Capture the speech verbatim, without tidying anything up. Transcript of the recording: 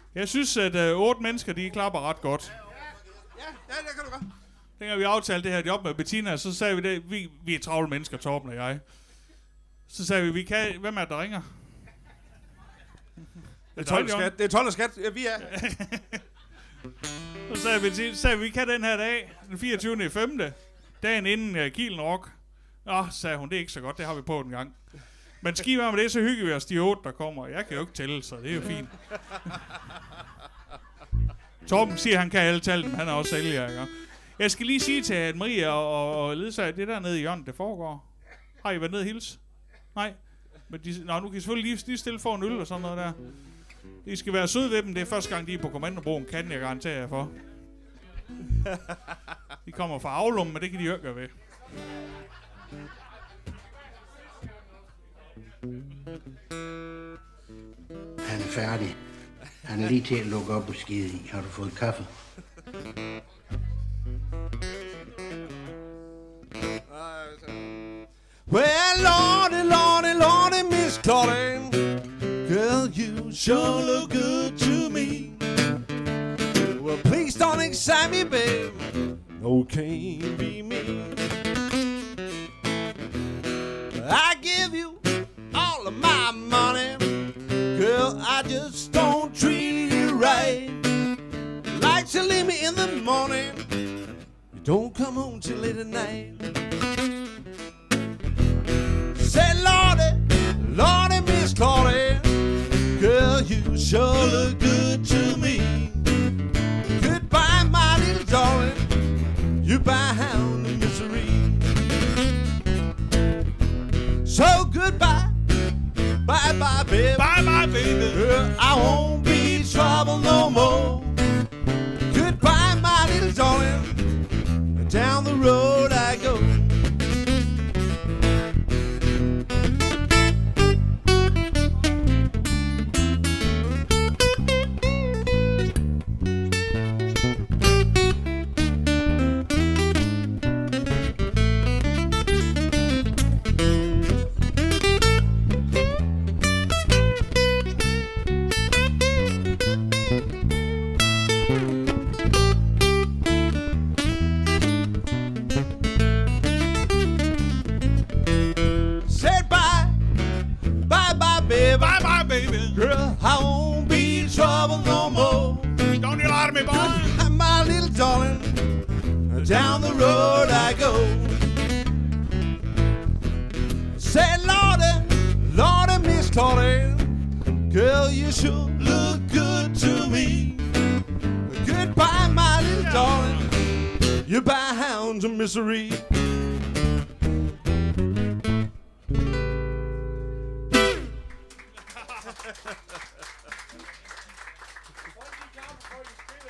Jeg synes, at øh, otte mennesker, de klapper ret godt. Ja, ja, det kan du godt. Dengang vi aftalte det her job med Bettina, så sagde vi det, vi, vi er travle mennesker, Torben og jeg. Så sagde vi, vi kan, hvem er det, der ringer? Det er tolv skat. Det er tolv skat. Ja, vi er. Så sagde vi, så sagde vi, vi kan den her dag, den fireogtyvende femte dagen inden uh, Kielen Rock. Nå, sagde hun, det er ikke så godt, det har vi på en gang. Men ski med det, så hygger vi os de otte, der kommer. Jeg kan jo ikke tælle, så det er jo fint. Torben siger, han kan alle tal, men han er også sælger, ikke? Jeg skal lige sige til at Maria og, og ledsager, det der nede i hjørnet, det foregår. Har I været nede og hilse? Nej. Men de, nå, nu kan I selvfølgelig lige, lige stille for en øl og sådan noget der. I skal være søde ved dem. Det er første gang, de er på kommandobroen, kan jeg garantere jer for. De kommer fra Aulum, men det kan de jo ikke gøre ved. Han er færdig. Han er lige til at lukke op og skide i. Har du fået kaffe? Well, lordy, lordy, lordy, Miss Claudine, girl, you sure look good to me. Well, please don't excite me, babe. No, can't be me. I give you all of my money, girl, I just don't treat you right. Like to leave me in the morning, you don't come home till late at night. Say, Lordy, Lordy, Miss Claudine, girl, you sure look good to me. Goodbye, my little darling, you bound to misery. So goodbye, bye-bye, baby. Bye-bye, baby. Girl, I won't be trouble no more. Goodbye, my little darling, down the road I go. Bye-bye, baby. Girl, I won't be trouble no more. Don't you lie to me, boy. Goodbye, my little darling, down the road I go. Say, Lordy, Lordy, Miss Claudine, girl, you sure look good to me. Goodbye, my little darling, you're bound to misery.